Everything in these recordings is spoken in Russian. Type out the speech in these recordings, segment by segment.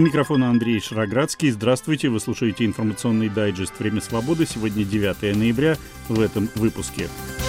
микрофона Андрей Шароградский. Здравствуйте, вы слушаете информационный дайджест «Время свободы». Сегодня 9 ноября в этом выпуске.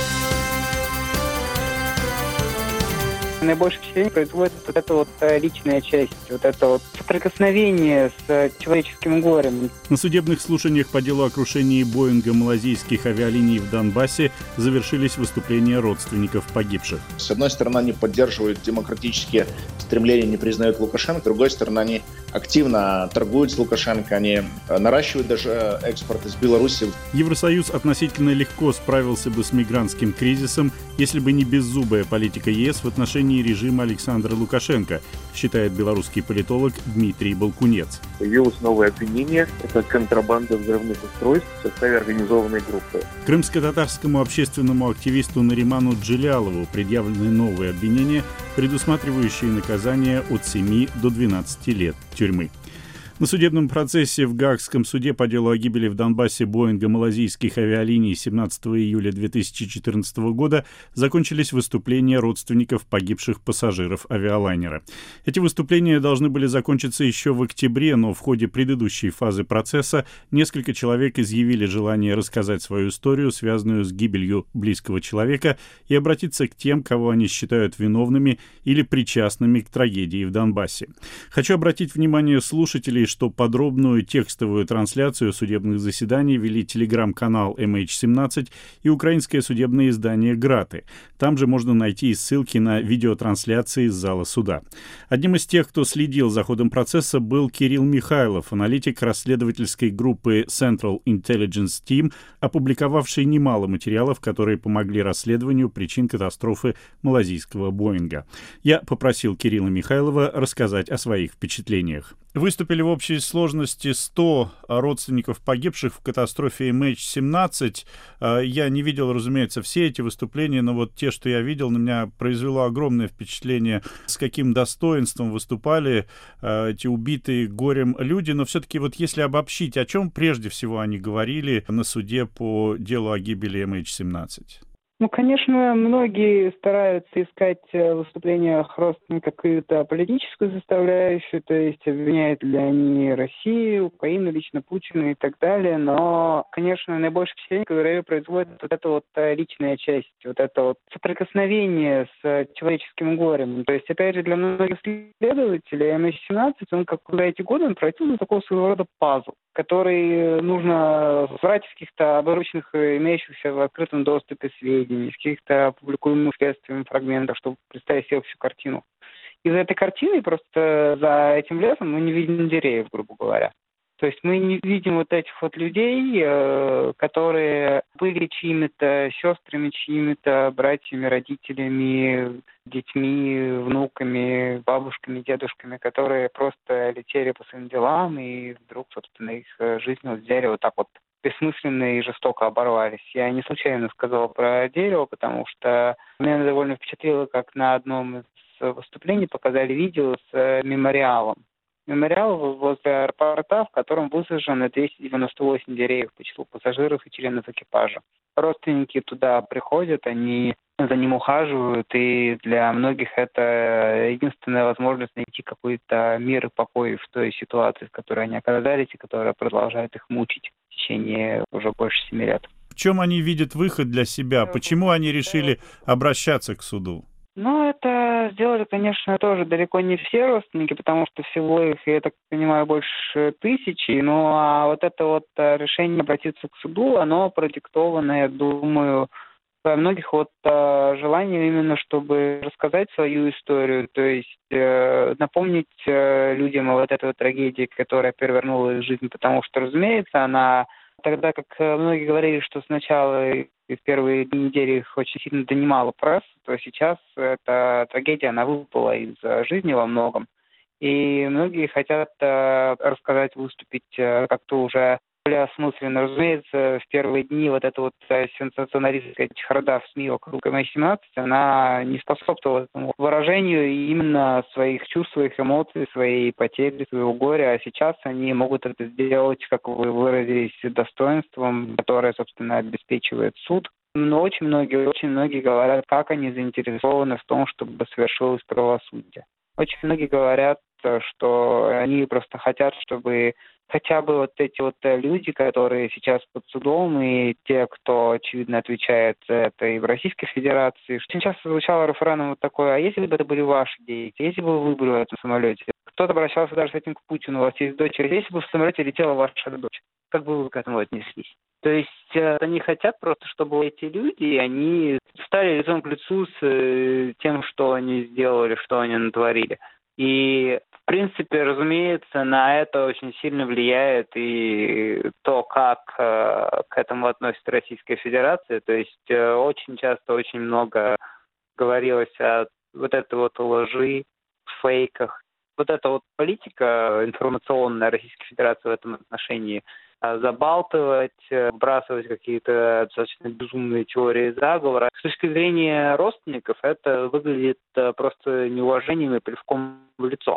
Наибольшее впечатление производит вот эта личная часть, вот это соприкосновение с человеческим горем. На судебных слушаниях по делу о крушении Боинга малазийских авиалиний в Донбассе завершились выступления родственников погибших. С одной стороны, они поддерживают демократические стремления, не признают Лукашенко, с другой стороны, они активно торгуют с Лукашенко, они наращивают даже экспорт из Беларуси. Евросоюз относительно легко справился бы с мигрантским кризисом, если бы не беззубая политика ЕС в отношении режима Александра Лукашенко, считает белорусский политолог Дмитрий Балкунец. Появилось новое обвинение – это контрабанда взрывных устройств в составе организованной группы. Крымско-татарскому общественному активисту Нариману Джилялову предъявлены новые обвинения, предусматривающие наказание от 7 до 12 лет тюрьмы. На судебном процессе в Гаагском суде по делу о гибели в Донбассе Боинга малазийских авиалиний 17 июля 2014 года закончились выступления родственников погибших пассажиров авиалайнера. Эти выступления должны были закончиться еще в октябре, но в ходе предыдущей фазы процесса несколько человек изъявили желание рассказать свою историю, связанную с гибелью близкого человека, и обратиться к тем, кого они считают виновными или причастными к трагедии в Донбассе. Хочу обратить внимание слушателей, что подробную текстовую трансляцию судебных заседаний вели телеграм-канал MH17 и украинское судебное издание «Граты». Там же можно найти и ссылки на видеотрансляции из зала суда. Одним из тех, кто следил за ходом процесса, был Кирилл Михайлов, аналитик расследовательской группы Central Intelligence Team, опубликовавший немало материалов, которые помогли расследованию причин катастрофы малазийского Боинга. Я попросил Кирилла Михайлова рассказать о своих впечатлениях. Выступили в общей сложности 100 родственников погибших в катастрофе MH17. Я не видел, разумеется, все эти выступления, но вот те, что я видел, на меня произвело огромное впечатление, с каким достоинством выступали эти убитые горем люди. Но все-таки вот если обобщить, о чем прежде всего они говорили на суде по делу о гибели MH17? Конечно, многие стараются искать в выступлениях родственников какую-то политическую составляющую, то есть обвиняют ли они Россию, Украину, лично Путина и так далее, но, конечно, наибольшее впечатление, которое производит вот эта личная часть, вот это соприкосновение с человеческим горем. То есть, опять же, для многих следователей MH17, он, как за эти годы, он превратился в такого своего рода пазл, который нужно собрать из каких-то обрывочных, имеющихся в открытом доступе сведений, из каких-то публикуемых следствием фрагментов, чтобы представить себе всю картину. И за этой картиной, просто за этим лесом, мы не видим деревьев, грубо говоря. То есть мы не видим вот этих вот людей, которые были чьими-то сестрами, чьими-то братьями, родителями, детьми, внуками, бабушками, дедушками, которые просто летели по своим делам, и вдруг, собственно, их жизнь вот взяли вот так вот бессмысленно и жестоко оборвались. Я не случайно сказал про дерево, потому что меня довольно впечатлило, как на одном из выступлений показали видео с мемориалом. Мемориал возле аэропорта, в котором высажено 298 деревьев по числу пассажиров и членов экипажа. Родственники туда приходят, они за ним ухаживают, и для многих это единственная возможность найти какой-то мир и покой в той ситуации, в которой они оказались, и которая продолжает их мучить в течение уже больше 7 лет. В чем они видят выход для себя? Почему они решили обращаться к суду? Это сделали, конечно, тоже далеко не все родственники, потому что всего их, я так понимаю, больше 1000. А вот это решение обратиться к суду, оно продиктовано, я думаю, во многих желанием именно, чтобы рассказать свою историю, то есть напомнить людям о вот этой трагедии, которая перевернула их жизнь, потому что, разумеется, она тогда, как многие говорили, что сначала и в первые недели их очень сильно донимала пресса, то сейчас эта трагедия, она выпала из жизни во многом. И многие хотят рассказать, выступить как-то уже более осмысленно. Разумеется, в первые дни вот эта сенсационалистская чехарда в СМИ вокруг MH17, она не способствовала этому выражению именно своих чувств, своих эмоций, своей потери, своего горя. А сейчас они могут это сделать, как вы выразились, достоинством, которое, собственно, обеспечивает суд. Но очень многие говорят, как они заинтересованы в том, чтобы совершилось правосудие. Очень многие говорят, кажется, что они просто хотят, чтобы хотя бы вот эти вот люди, которые сейчас под судом, и те, кто, очевидно, отвечает за это и в Российской Федерации. Очень часто звучало рефреном вот такое: а если бы это были ваши дети, если бы вы были в этом самолете? Кто-то обращался даже с этим к Путину: у вас есть дочь, если бы в самолете летела ваша дочь, как бы вы к этому отнеслись? То есть они хотят просто, чтобы эти люди, они стали лицом к лицу с тем, что они сделали, что они натворили. И, в принципе, разумеется, на это очень сильно влияет и то, как к этому относится Российская Федерация. То есть очень часто, очень много говорилось о вот этой вот лжи, фейках. Вот эта вот политика информационная Российской Федерации в этом отношении – забалтывать, вбрасывать какие-то достаточно безумные теории заговора. С точки зрения родственников это выглядит просто неуважением и плевком в лицо.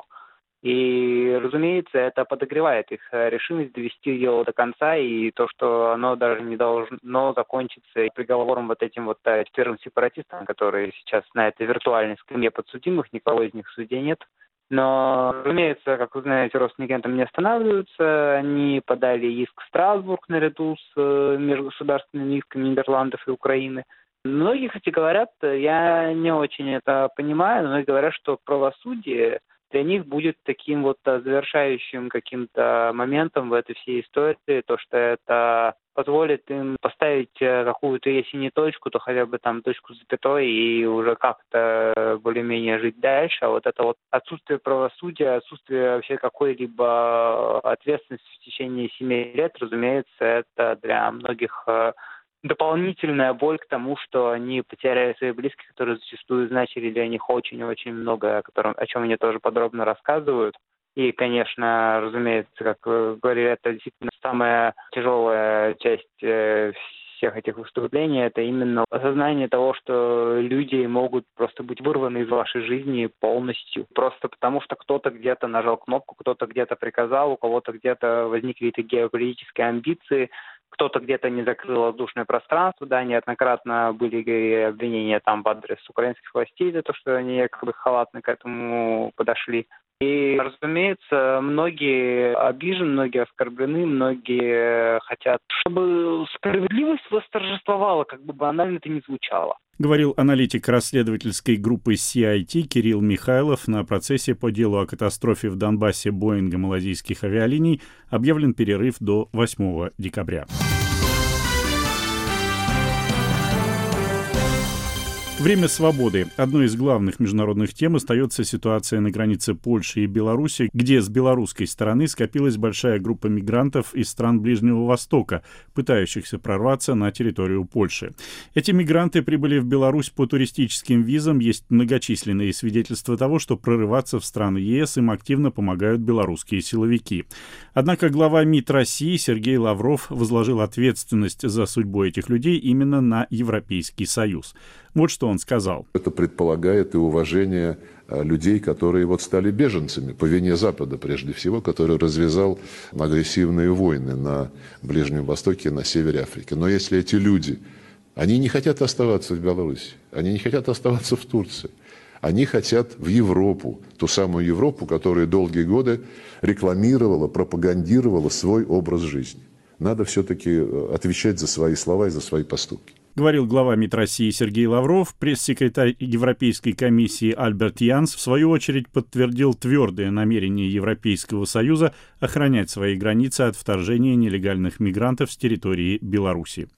И, разумеется, это подогревает их решимость довести дело до конца, и то, что оно даже не должно закончиться приговором вот этим вот 14 сепаратистам, которые сейчас на этой виртуальной скамье подсудимых, никого из них в суде нет. Но, разумеется, как вы знаете, родственники на этом не останавливаются. Они подали иск в Страсбург наряду с межгосударственными исками Нидерландов и Украины. Многие, кстати, говорят, я не очень это понимаю, но многие говорят, что правосудие для них будет таким вот завершающим каким-то моментом в этой всей истории, то, что это позволит им поставить какую-то, если не точку, то хотя бы там точку с запятой и уже как-то более-менее жить дальше. А вот это вот отсутствие правосудия, отсутствие вообще какой-либо ответственности в течение 7 лет, разумеется, это для многих дополнительная боль к тому, что они потеряли своих близких, которые зачастую значили для них очень-очень много, о чем они тоже подробно рассказывают. И, конечно, разумеется, как вы говорили, это действительно самая тяжелая часть всех этих выступлений. Это именно осознание того, что люди могут просто быть вырваны из вашей жизни полностью. Просто потому, что кто-то где-то нажал кнопку, кто-то где-то приказал, у кого-то где-то возникли какие-то геополитические амбиции, кто-то где-то не закрыл воздушное пространство. Да, неоднократно были обвинения там в адрес украинских властей за то, что они якобы халатно к этому подошли. И, разумеется, многие обижены, многие оскорблены, многие хотят, чтобы справедливость восторжествовала, как бы банально это ни звучало. Говорил аналитик расследовательской группы CIT Кирилл Михайлов. На процессе по делу о катастрофе в Донбассе Боинга малазийских авиалиний объявлен перерыв до 8 декабря. Время свободы. Одной из главных международных тем остается ситуация на границе Польши и Беларуси, где с белорусской стороны скопилась большая группа мигрантов из стран Ближнего Востока, пытающихся прорваться на территорию Польши. Эти мигранты прибыли в Беларусь по туристическим визам. Есть многочисленные свидетельства того, что прорываться в страны ЕС им активно помогают белорусские силовики. Однако глава МИД России Сергей Лавров возложил ответственность за судьбу этих людей именно на Европейский Союз. Вот что он сказал. Это предполагает и уважение людей, которые вот стали беженцами по вине Запада, прежде всего, который развязал агрессивные войны на Ближнем Востоке и на севере Африки. Но если эти люди, они не хотят оставаться в Беларуси, они не хотят оставаться в Турции, они хотят в Европу, ту самую Европу, которая долгие годы рекламировала, пропагандировала свой образ жизни. Надо все-таки отвечать за свои слова и за свои поступки. Говорил глава МИД России Сергей Лавров. Пресс-секретарь Европейской комиссии Альберт Янс, в свою очередь, подтвердил твердое намерение Европейского Союза охранять свои границы от вторжения нелегальных мигрантов с территории Беларуси.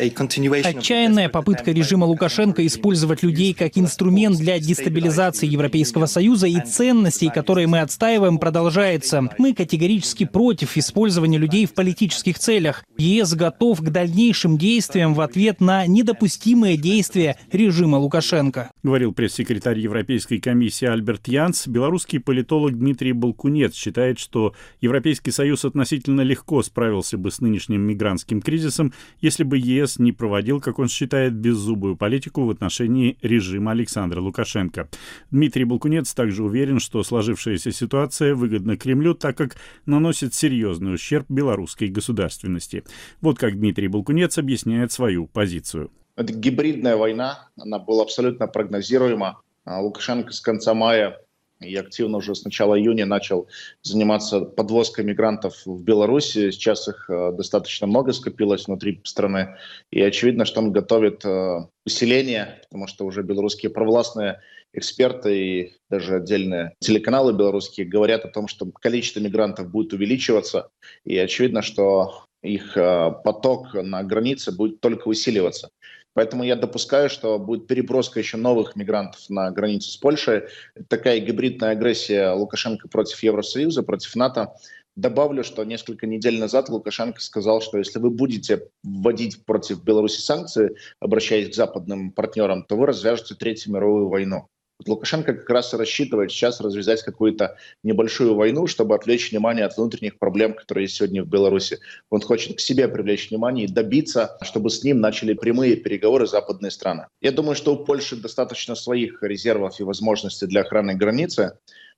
Отчаянная попытка режима Лукашенко использовать людей как инструмент для дестабилизации Европейского Союза и ценностей, которые мы отстаиваем, продолжается. Мы категорически против использования людей в политических целях. ЕС готов к дальнейшим действиям в ответ на недопустимые действия режима Лукашенко. Говорил пресс-секретарь Европейской комиссии Альберт Янс. Белорусский политолог Дмитрий Балкунец считает, что Европейский Союз относительно легко справился бы с нынешним мигрантским кризисом, если бы ЕС не проводил, как он считает, беззубую политику в отношении режима Александра Лукашенко. Дмитрий Балкунец также уверен, что сложившаяся ситуация выгодна Кремлю, так как наносит серьезный ущерб белорусской государственности. Вот как Дмитрий Балкунец объясняет свою позицию. Это гибридная война, она была абсолютно прогнозируема. Лукашенко с конца мая и активно уже с начала июня начал заниматься подвозкой мигрантов в Беларусь. Сейчас их достаточно много скопилось внутри страны. И очевидно, что он готовит усиление, потому что уже белорусские провластные эксперты и даже отдельные телеканалы белорусские говорят о том, что количество мигрантов будет увеличиваться. И очевидно, что их поток на границе будет только усиливаться. Поэтому я допускаю, что будет переброска еще новых мигрантов на границу с Польшей. Такая гибридная агрессия Лукашенко против Евросоюза, против НАТО. Добавлю, что несколько недель назад Лукашенко сказал, что если вы будете вводить против Беларуси санкции, обращаясь к западным партнерам, то вы развяжете Третью мировую войну. Лукашенко как раз и рассчитывает сейчас развязать какую-то небольшую войну, чтобы отвлечь внимание от внутренних проблем, которые есть сегодня в Беларуси. Он хочет к себе привлечь внимание и добиться, чтобы с ним начали прямые переговоры западные страны. Я думаю, что у Польши достаточно своих резервов и возможностей для охраны границы,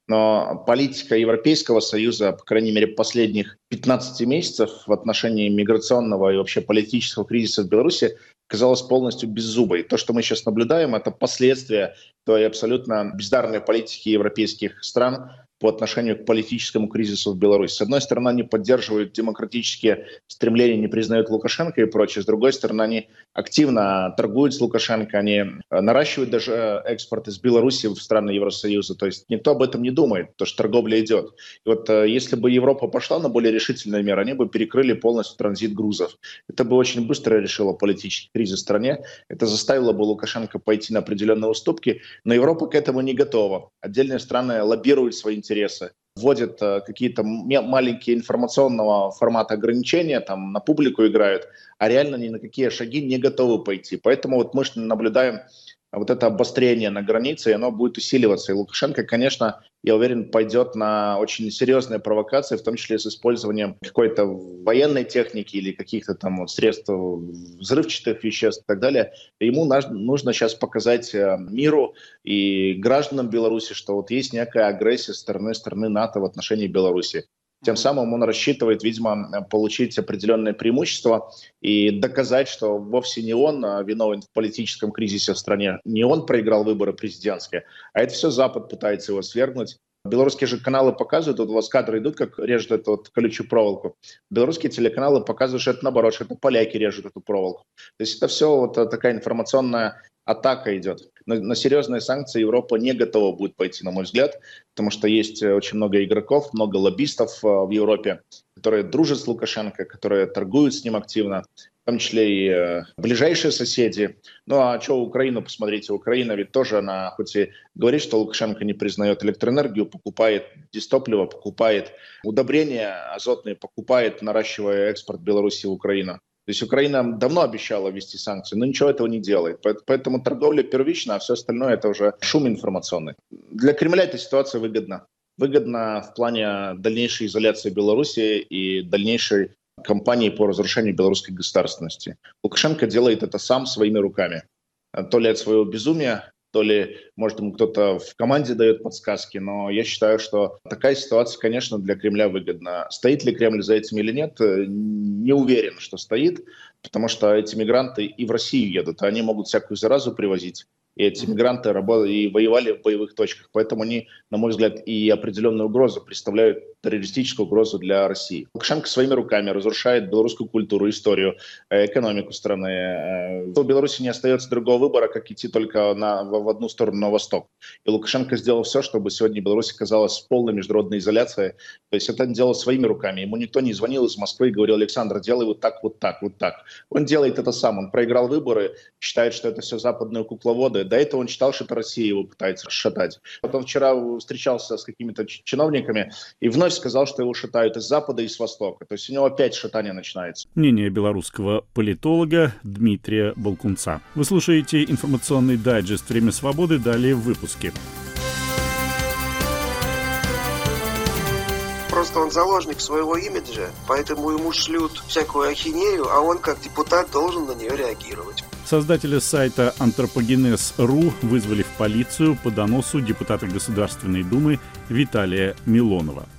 но политика Европейского Союза, по крайней мере, последних 15 месяцев в отношении миграционного и вообще политического кризиса в Беларуси казалось полностью беззубой. То, что мы сейчас наблюдаем, это последствия той абсолютно бездарной политики европейских стран по отношению к политическому кризису в Беларуси. С одной стороны, они поддерживают демократические стремления, не признают Лукашенко и прочее. С другой стороны, они активно торгуют с Лукашенко, они наращивают даже экспорт из Беларуси в страны Евросоюза. То есть никто об этом не думает, потому что торговля идет. И вот если бы Европа пошла на более решительные меры, они бы перекрыли полностью транзит грузов. Это бы очень быстро решило политический кризис в стране. Это заставило бы Лукашенко пойти на определенные уступки. Но Европа к этому не готова. Отдельные страны лоббируют свои интересы, вводят какие-то маленькие информационного формата ограничения, там на публику играют, а реально ни на какие шаги не готовы пойти. Поэтому вот мы наблюдаем вот это обострение на границе, и оно будет усиливаться. И Лукашенко, конечно, я уверен, пойдет на очень серьезные провокации, в том числе с использованием какой-то военной техники или каких-то там вот средств взрывчатых веществ и так далее. Ему нужно сейчас показать миру и гражданам Беларуси, что вот есть некая агрессия со стороны НАТО в отношении Беларуси. Тем самым он рассчитывает, видимо, получить определенные преимущества и доказать, что вовсе не он виновен в политическом кризисе в стране, не он проиграл выборы президентские, а это все Запад пытается его свергнуть. Белорусские же каналы показывают, вот у вас кадры идут, как режут эту вот колючую проволоку. Белорусские телеканалы показывают, что это наоборот, что это поляки режут эту проволоку. То есть это все вот такая информационная атака идет. На серьезные санкции Европа не готова будет пойти, на мой взгляд, потому что есть очень много игроков, много лоббистов в Европе, которые дружат с Лукашенко, которые торгуют с ним активно, в том числе и ближайшие соседи. Ну а что Украину, посмотрите, Украина ведь тоже, она хоть и говорит, что Лукашенко не признает электроэнергию, покупает дистопливо, покупает удобрения азотные, покупает, наращивая экспорт Беларуси в Украину. То есть Украина давно обещала ввести санкции, но ничего этого не делает. Поэтому торговля первична, а все остальное это уже шум информационный. Для Кремля эта ситуация выгодна. Выгодна в плане дальнейшей изоляции Беларуси и дальнейшей кампании по разрушению белорусской государственности. Лукашенко делает это сам своими руками. То ли от своего безумия, то ли, может, ему кто-то в команде дает подсказки, но я считаю, что такая ситуация, конечно, для Кремля выгодна. Стоит ли Кремль за этим или нет, не уверен, что стоит, потому что эти мигранты и в Россию едут, они могут всякую заразу привозить. И эти мигранты и воевали в боевых точках. Поэтому они, на мой взгляд, и определенную угрозу представляют, террористическую угрозу для России. Лукашенко своими руками разрушает белорусскую культуру, историю, экономику страны. У Беларуси не остается другого выбора, как идти только в одну сторону, на восток. И Лукашенко сделал все, чтобы сегодня Беларусь оказалась в полной международной изоляции. То есть это он делал своими руками. Ему никто не звонил из Москвы и говорил: Александр, делай вот так, вот так, вот так. Он делает это сам. Он проиграл выборы, считает, что это все западные кукловоды. До этого он считал, что это Россия его пытается расшатать. Потом вчера встречался с какими-то чиновниками и вновь сказал, что его шатают из Запада и с Востока. То есть у него опять шатание начинается. Мнение белорусского политолога Дмитрия Балкунца. Вы слушаете информационный дайджест «Время свободы». Далее в выпуске. Просто он заложник своего имиджа, поэтому ему шлют всякую ахинею, а он как депутат должен на нее реагировать. Создателя сайта Антропогенез.ру вызвали в полицию по доносу депутата Государственной Думы Виталия Милонова.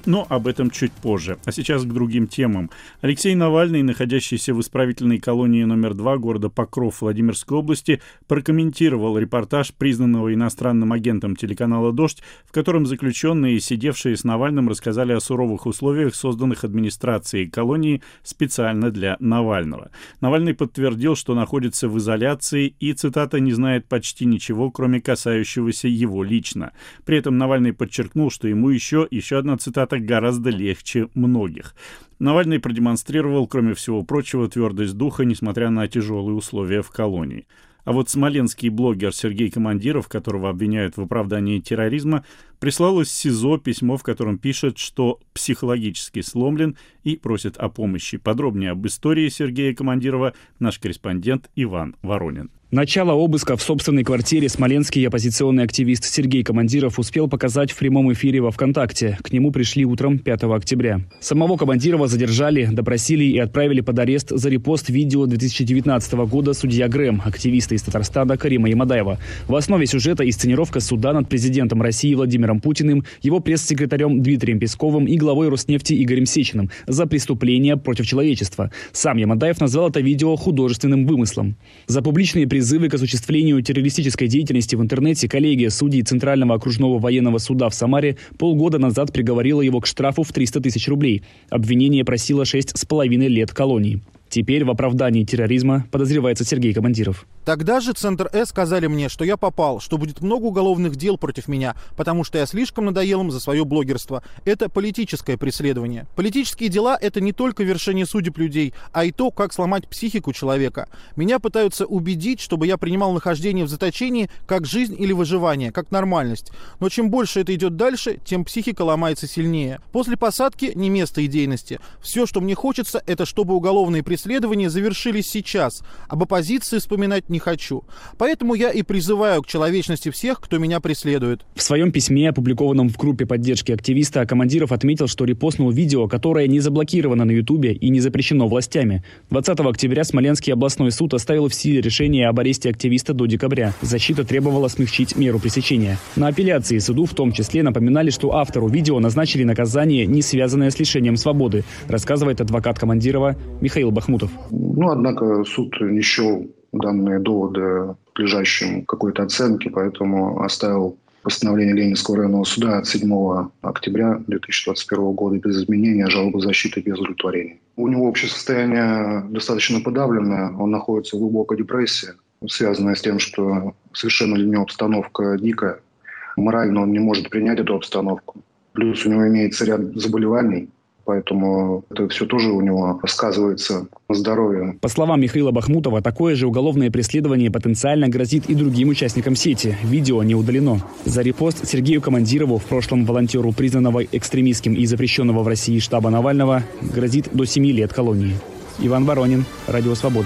Но об этом чуть позже. А сейчас к другим темам. Алексей Навальный, находящийся в исправительной колонии номер 2 города Покров Владимирской области, прокомментировал репортаж признанного иностранным агентом телеканала «Дождь», в котором заключенные, сидевшие с Навальным, рассказали о суровых условиях, созданных администрацией колонии специально для Навального. Навальный подтвердил, что находится в изоляции и, цитата, «не знает почти ничего, кроме касающегося его лично». При этом Навальный подчеркнул, что ему еще одна цитата, гораздо легче многих. Навальный продемонстрировал, кроме всего прочего, твердость духа, несмотря на тяжелые условия в колонии. А вот смоленский блогер Сергей Командиров, которого обвиняют в оправдании терроризма, прислал из СИЗО письмо, в котором пишет, что психологически сломлен и просит о помощи. Подробнее об истории Сергея Командирова наш корреспондент Иван Воронин. Начало обыска в собственной квартире смоленский оппозиционный активист Сергей Командиров успел показать в прямом эфире во ВКонтакте. К нему пришли утром 5 октября. Самого Командирова задержали, допросили и отправили под арест за репост видео 2019 года судья Грэм, активиста из Татарстана Карима Ямадаева. В основе сюжета инсценировка суда над президентом России Владимиром Путиным, его пресс-секретарем Дмитрием Песковым и главой Роснефти Игорем Сечиным за преступления против человечества. Сам Ямадаев назвал это видео художественным вымыслом. За публичные призывы к осуществлению террористической деятельности в интернете коллегия судей Центрального окружного военного суда в Самаре полгода назад приговорила его к штрафу в 300 тысяч рублей. Обвинение просило 6,5 лет колонии. Теперь в оправдании терроризма подозревается Сергей Командиров. Тогда же Центр С сказали мне, что я попал, что будет много уголовных дел против меня, потому что я слишком надоел им за свое блогерство. Это политическое преследование. Политические дела – это не только вершение судеб людей, а и то, как сломать психику человека. Меня пытаются убедить, чтобы я принимал нахождение в заточении как жизнь или выживание, как нормальность. Но чем больше это идет дальше, тем психика ломается сильнее. После посадки не место идейности. Все, что мне хочется, это чтобы уголовные преследования завершились сейчас. Об оппозиции вспоминать не хочу. Поэтому я и призываю к человечности всех, кто меня преследует. В своем письме, опубликованном в группе поддержки активиста, Командиров отметил, что репостнул видео, которое не заблокировано на Ютубе и не запрещено властями. 20 октября Смоленский областной суд оставил в силе решение об аресте активиста до декабря. Защита требовала смягчить меру пресечения. На апелляции суду в том числе напоминали, что автору видео назначили наказание, не связанное с лишением свободы, рассказывает адвокат Командирова Михаил Бахмутов. Однако суд не счел данные доводы подлежащим какой-то оценке, поэтому оставил постановление Ленинского районного суда от 7 октября 2021 года без изменения, жалобы защиты без удовлетворения. У него общее состояние достаточно подавленное, он находится в глубокой депрессии, связанная с тем, что совершенно для него обстановка дикая. Морально он не может принять эту обстановку. Плюс у него имеется ряд заболеваний, поэтому это все тоже у него сказывается на здоровье. По словам Михаила Бахмутова, такое же уголовное преследование потенциально грозит и другим участникам сети. Видео не удалено. За репост Сергею Командирову, в прошлом волонтеру, признанного экстремистским и запрещенного в России штаба Навального, грозит до 7 лет колонии. Иван Воронин, Радио Свобода.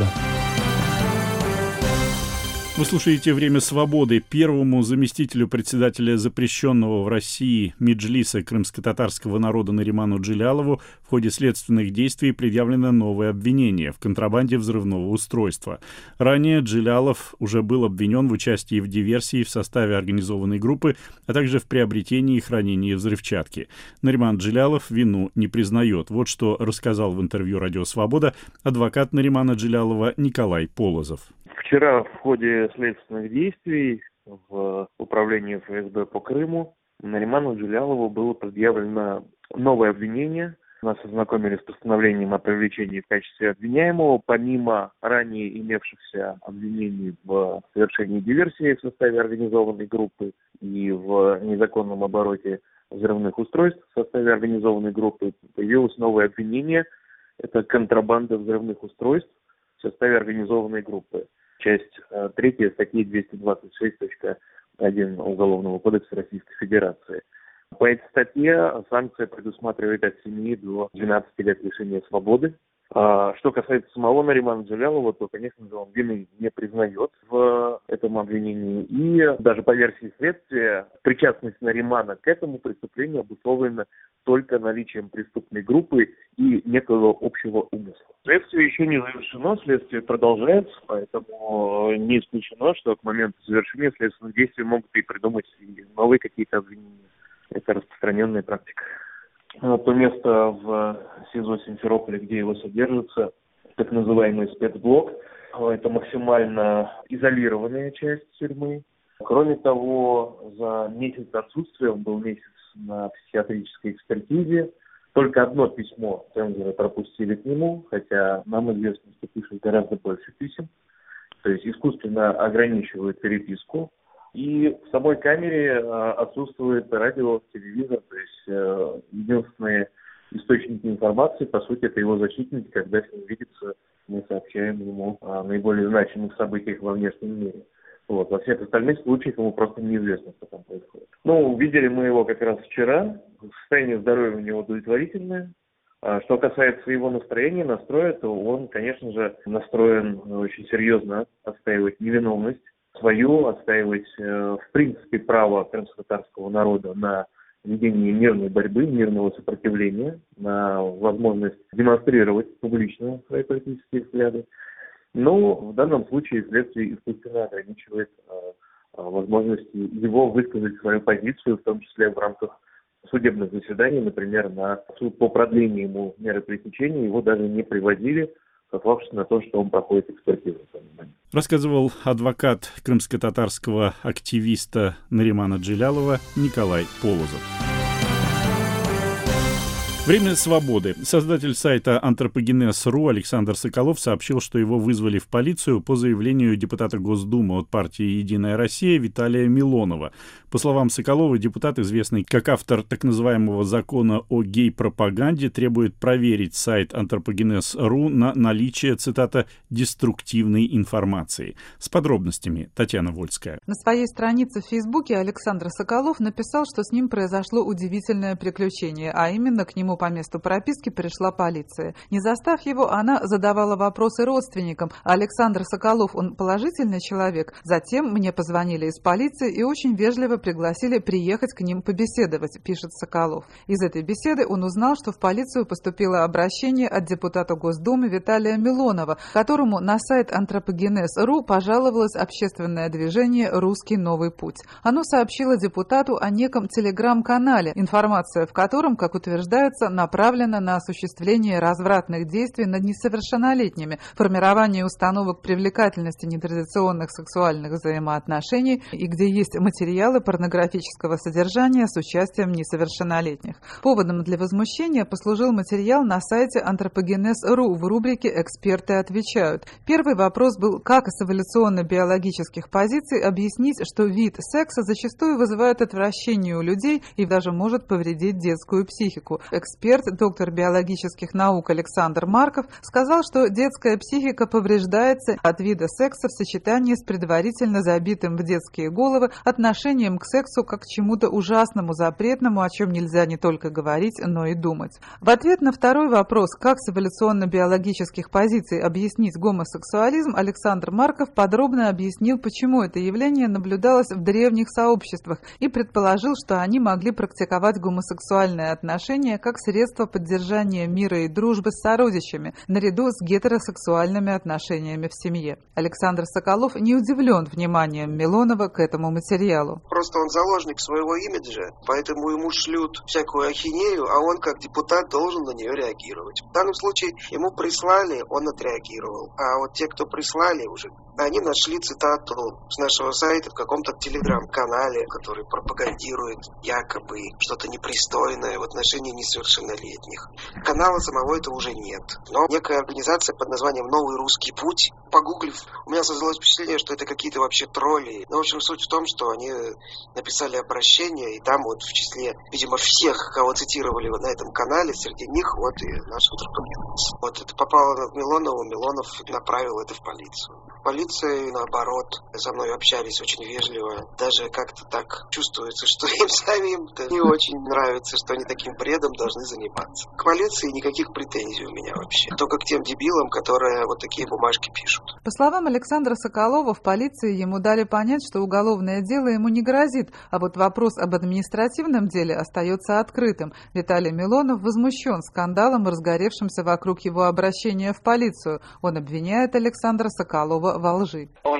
Вы слушаете «Время свободы». Первому заместителю председателя запрещенного в России Меджлиса крымско-татарского народа Нариману Джилялову в ходе следственных действий предъявлено новое обвинение в контрабанде взрывного устройства. Ранее Джилялов уже был обвинен в участии в диверсии в составе организованной группы, а также в приобретении и хранении взрывчатки. Нариман Джилялов вину не признает. Вот что рассказал в интервью «Радио Свобода» адвокат Наримана Джилялова Николай Полозов. Вчера в ходе следственных действий в управлении ФСБ по Крыму Нариману Джилялову было предъявлено новое обвинение. Нас ознакомили с постановлением о привлечении в качестве обвиняемого. Помимо ранее имевшихся обвинений в совершении диверсии в составе организованной группы и в незаконном обороте взрывных устройств в составе организованной группы, появилось новое обвинение. Это контрабанда взрывных устройств в составе организованной группы. Часть 3 статьи 226.1 Уголовного кодекса Российской Федерации. По этой статье санкция предусматривает от 7 до 12 лет лишения свободы. Что касается самого Наримана Джилялова, то, конечно же, он вины не признает в этом обвинении. И даже по версии следствия, причастность Наримана к этому преступлению обусловлена только наличием преступной группы и некого общего умысла. Следствие еще не завершено, следствие продолжается, поэтому не исключено, что к моменту завершения следственных действий могут и придумать и новые какие-то обвинения. Это распространенная практика. то место в СИЗО Симферополя, где его содержится, так называемый спецблок. Это максимально изолированная часть тюрьмы. Кроме того, за месяц отсутствия, он был месяц на психиатрической экспертизе, только одно письмо цензоры пропустили к нему, хотя нам известно, что пишут гораздо больше писем. То есть искусственно ограничивают переписку. И в самой камере отсутствует радио, телевизор, то есть единственные источники информации, по сути, это его защитники. Когда с ним видится, мы сообщаем ему о наиболее значимых событиях во внешнем мире. Вот. Во всех остальных случаях ему просто неизвестно, что там происходит. Видели мы его как раз вчера. Состояние здоровья у него удовлетворительное. Что касается его настроения, настроя, то он, конечно же, настроен очень серьезно отстаивать невиновность свою, отстаивать, в принципе, право крымско-татарского народа на ведение мирной борьбы, мирного сопротивления, на возможность демонстрировать публично свои политические взгляды. Но в данном случае следствие искусственно ограничивает возможности его высказать свою позицию, в том числе в рамках судебных заседаний, например, на суд по продлению ему меры пресечения, его даже не приводили, сославшись на то, что он проходит экспертизу. Рассказывал адвокат крымско-татарского активиста Наримана Джилялова Николай Полозов. Время свободы. Создатель сайта Антропогенез.ру Александр Соколов сообщил, что его вызвали в полицию по заявлению депутата Госдумы от партии «Единая Россия» Виталия Милонова. По словам Соколова, депутат, известный как автор так называемого закона о гей-пропаганде, требует проверить сайт Антропогенез.ру на наличие, цитата, «деструктивной информации». С подробностями Татьяна Вольская. На своей странице в Фейсбуке Александр Соколов написал, что с ним произошло удивительное приключение, а именно к нему по месту прописки пришла полиция. Не застав его, она задавала вопросы родственникам. Александр Соколов, он положительный человек. Затем мне позвонили из полиции и очень вежливо пригласили приехать к ним побеседовать, пишет Соколов. Из этой беседы он узнал, что в полицию поступило обращение от депутата Госдумы Виталия Милонова, которому на сайт Антропогенез.ру пожаловалось общественное движение «Русский новый путь». Оно сообщило депутату о неком телеграм-канале, информация в котором, как утверждается, направлена на осуществление развратных действий над несовершеннолетними, формирование установок привлекательности нетрадиционных сексуальных взаимоотношений и где есть материалы порнографического содержания с участием несовершеннолетних. Поводом для возмущения послужил материал на сайте Антропогенез.ру в рубрике «Эксперты отвечают». Первый вопрос был, как с эволюционно-биологических позиций объяснить, что вид секса зачастую вызывает отвращение у людей и даже может повредить детскую психику. Эксперт, доктор биологических наук Александр Марков сказал, что детская психика повреждается от вида секса в сочетании с предварительно забитым в детские головы отношением к сексу как к чему-то ужасному, запретному, о чем нельзя не только говорить, но и думать. В ответ на второй вопрос, как с эволюционно-биологических позиций объяснить гомосексуализм, Александр Марков подробно объяснил, почему это явление наблюдалось в древних сообществах и предположил, что они могли практиковать гомосексуальные отношения как средство поддержания мира и дружбы с сородичами, наряду с гетеросексуальными отношениями в семье. Александр Соколов не удивлен вниманием Милонова к этому материалу. Просто он заложник своего имиджа, поэтому ему шлют всякую ахинею, а он как депутат должен на нее реагировать. В данном случае ему прислали, он отреагировал. А вот те, кто прислали уже, они нашли цитату с нашего сайта в каком-то телеграм-канале, который пропагандирует якобы что-то непристойное в отношении несовершеннолетних. Канала самого этого уже нет. Но некая организация под названием «Новый русский путь», погуглив, у меня создалось впечатление, что это какие-то вообще тролли. Но, в общем, суть в том, что они написали обращение, и там вот в числе, видимо, всех, кого цитировали на этом канале, среди них вот и наш Антропогенез. Вот это попало в Милонова, Милонов направил это в полицию. Полиция, наоборот, со мной общались очень вежливо. Даже как-то так чувствуется, что им самим-то не очень нравится, что они таким бредом должны заниматься. К полиции никаких претензий у меня вообще. Только к тем дебилам, которые вот такие бумажки пишут. По словам Александра Соколова, в полиции ему дали понять, что уголовное дело ему не грозит, а вот вопрос об административном деле остается открытым. Виталий Милонов возмущен скандалом, разгоревшимся вокруг его обращения в полицию. Он обвиняет Александра Соколова во лжи. Он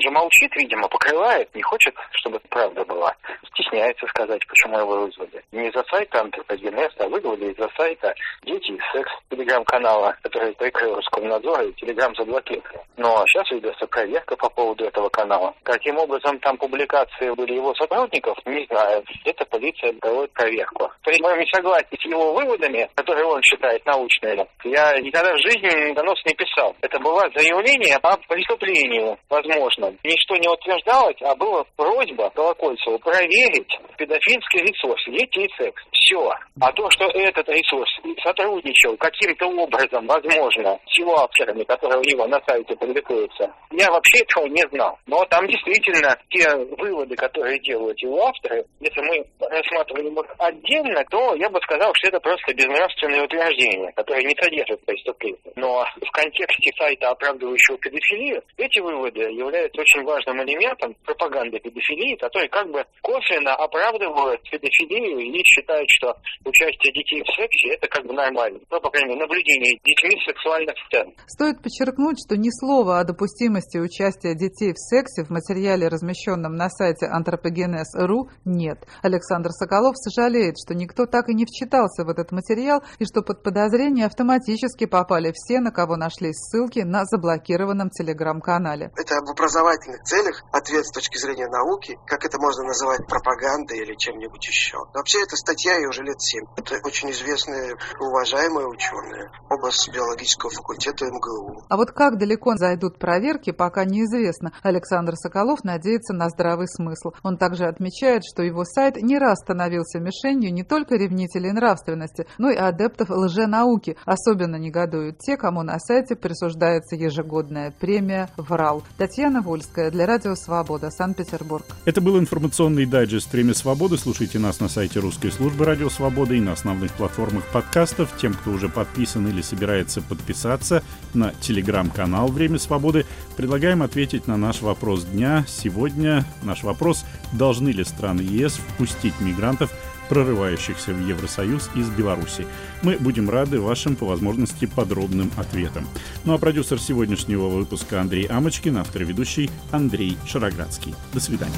же молчит, видимо, покрывает, не хочет, чтобы правда была. Стесняется сказать, почему его вызвали. Не за сайта Антропогенез, а вызвали из-за сайта «Дети и секс» телеграм-канала, который прикрыл Роскомнадзор, и телеграм заблокировали. Но сейчас ведется проверка по поводу этого канала. Каким образом там публикации были его сотрудников, не знаю. Это полиция проводит проверку. При моем несогласии с его выводами, которые он считает научными, я никогда в жизни донос не писал. Это было заявление о преступлении, возможно. Ничто не утверждалось, а была просьба Колокольцеву проверить педофильский ресурс «Дети и секс». Все. А то, что этот ресурс сотрудничал каким-то образом, возможно, с его авторами, которые у него на сайте публикуются, я вообще этого не знал. Но там действительно те выводы, которые делают его авторы, если мы рассматриваем их отдельно, то я бы сказал, что это просто безнравственные утверждения, которые не содержат преступления. Но в контексте сайта, оправдывающего педофилию, эти выводы являются очень важным элементом пропаганды педофилии, который как бы косвенно оправдывают педофилию и считают, что участие детей в сексе это как бы нормально. Ну, по крайней мере, наблюдение детьми сексуальных сцен. Стоит подчеркнуть, что ни слова о допустимости участия детей в сексе в материале, размещенном на сайте Антропогенез.ру, нет. Александр Соколов сожалеет, что никто так и не вчитался в этот материал и что под подозрение автоматически попали все, на кого нашлись ссылки на заблокированном телеграм-канале. Это в образовательных целях ответ с точки зрения науки, как это можно называть пропагандой или чем-нибудь еще. Вообще эта статья ей уже лет 7. Это очень известные, уважаемые ученые, оба с биологического факультета МГУ. А вот как далеко зайдут проверки, пока неизвестно. Александр Соколов надеется на здравый смысл. Он также отмечает, что его сайт не раз становился мишенью не только ревнителей нравственности, но и адептов лженауки. Особенно негодуют те, кому на сайте присуждается ежегодная премия «Врал». Татьяна Вольская для Радио Свобода, Санкт-Петербург. Это был информационный дайджест «Время свободы». Слушайте нас на сайте русской службы Радио Свобода и на основных платформах подкастов. Тем, кто уже подписан или собирается подписаться на телеграм-канал «Время свободы», предлагаем ответить на наш вопрос дня. Сегодня наш вопрос: должны ли страны ЕС впустить мигрантов, прорывающихся в Евросоюз из Беларуси? Мы будем рады вашим, по возможности, подробным ответам. Ну а продюсер сегодняшнего выпуска Андрей Амочкин, автор и ведущий Андрей Шароградский. До свидания.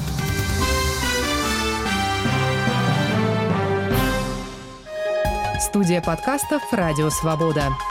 Студия подкастов «Радио Свобода».